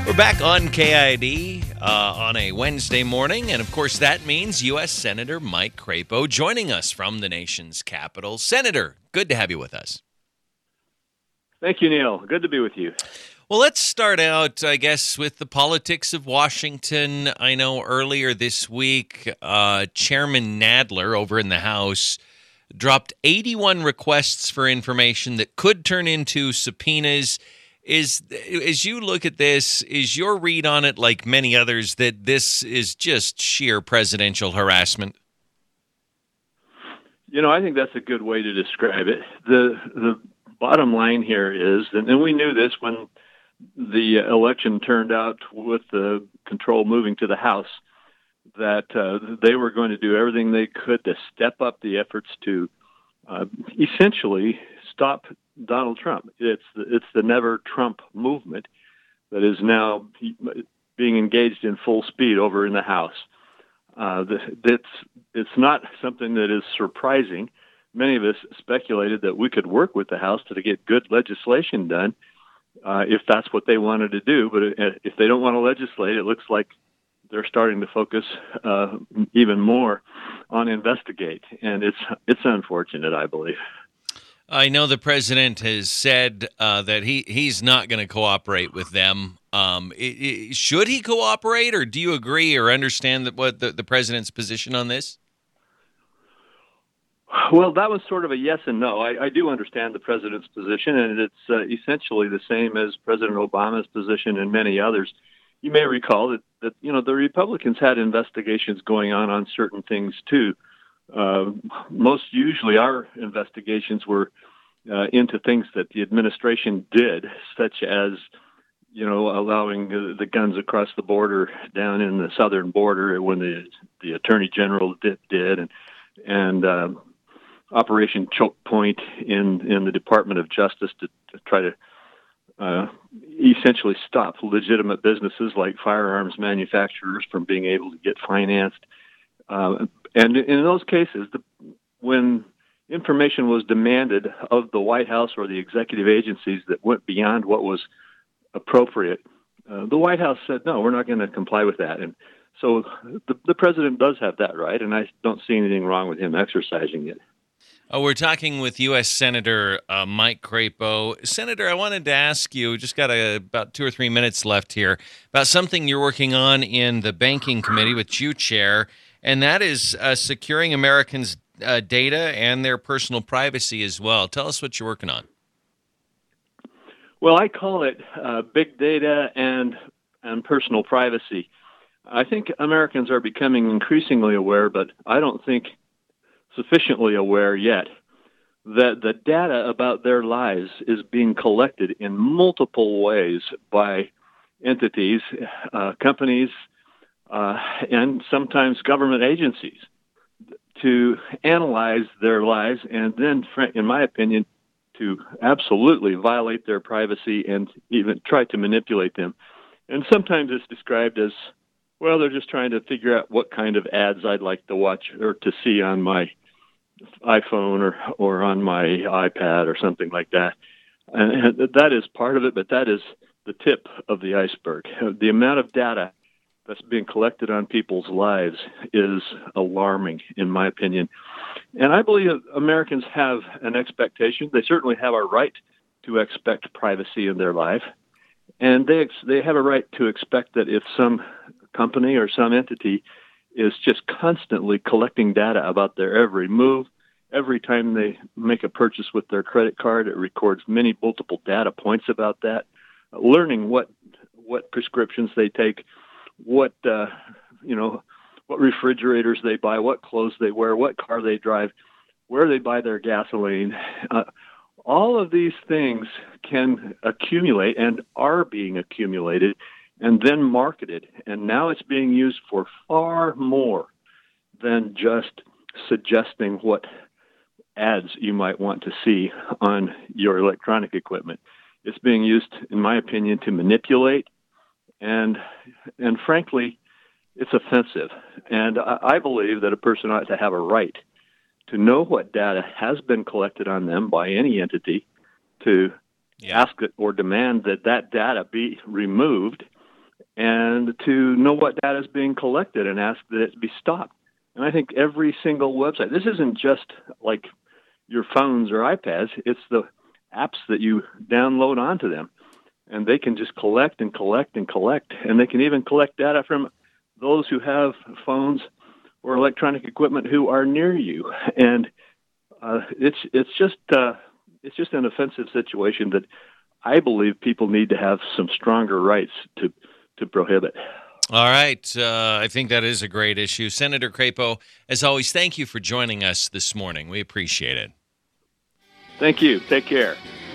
We're back on KID on a Wednesday morning, and of course that means U.S. Senator Mike Crapo joining us from the nation's capital. Senator, good to have you with us. Thank you, Neil. Good to be with you. Well, let's start out, I guess, with the politics of Washington. I know earlier this week, Chairman Nadler over in the House dropped 81 requests for information that could turn into subpoenas. As you look at this, is your read on it, like many others, that this is just sheer presidential harassment? I think that's a good way to describe it. The bottom line here is, and we knew this when the election turned out with the control moving to the House, that they were going to do everything they could to step up the efforts to essentially stop Donald Trump. It's the Never Trump movement that is now being engaged in full speed over in the House. It's not something that is surprising. Many of us speculated that we could work with the House to get good legislation done if that's what they wanted to do. But if they don't want to legislate, it looks like they're starting to focus even more on investigate. And it's unfortunate, I believe. I know the president has said that he's not going to cooperate with them. Should he cooperate, or do you agree or understand what the president's position on this? Well, that was sort of a yes and no. I do understand the president's position, and it's essentially the same as President Obama's position and many others. You may recall that the Republicans had investigations going on certain things too. Most usually our investigations were into things that the administration did, such as, allowing the guns across the border down in the southern border when the Attorney General did, and Operation Choke Point in the Department of Justice to try to essentially stop legitimate businesses like firearms manufacturers from being able to get financed. And in those cases, when information was demanded of the White House or the executive agencies that went beyond what was appropriate, the White House said, no, we're not going to comply with that. And so the president does have that right, and I don't see anything wrong with him exercising it. We're talking with U.S. Senator Mike Crapo. Senator, I wanted to ask you, just got about 2 or 3 minutes left here, about something you're working on in the Banking Committee, which you chair, and that is securing Americans' data and their personal privacy as well. Tell us what you're working on. Well, I call it big data and personal privacy. I think Americans are becoming increasingly aware, but I don't think sufficiently aware yet, that the data about their lives is being collected in multiple ways by entities, companies, and sometimes government agencies to analyze their lives and then, in my opinion, to absolutely violate their privacy and even try to manipulate them. And sometimes it's described as, well, they're just trying to figure out what kind of ads I'd like to watch or to see on my iPhone or on my iPad or something like that. And that is part of it, but that is the tip of the iceberg. The amount of data that's being collected on people's lives is alarming, in my opinion. And I believe Americans have an expectation. They certainly have a right to expect privacy in their life. And they have a right to expect that if some company or some entity is just constantly collecting data about their every move. Every time they make a purchase with their credit card, it records multiple data points about that, learning what prescriptions they take, what refrigerators they buy, what clothes they wear, what car they drive, where they buy their gasoline. All of these things can accumulate and are being accumulated and then marketed. And now it's being used for far more than just suggesting what ads you might want to see on your electronic equipment. It's being used, in my opinion, to manipulate, and frankly, it's offensive. And I believe that a person ought to have a right to know what data has been collected on them by any entity, to ask it or demand that data be removed, and to know what data is being collected and ask that it be stopped. And I think every single website, this isn't just like your phones or iPads, it's the apps that you download onto them. And they can just collect and collect and collect. And they can even collect data from those who have phones or electronic equipment who are near you. And it's just an offensive situation that I believe people need to have some stronger rights to prohibit. All right. I think that is a great issue. Senator Crapo, as always, thank you for joining us this morning. We appreciate it. Thank you. Take care.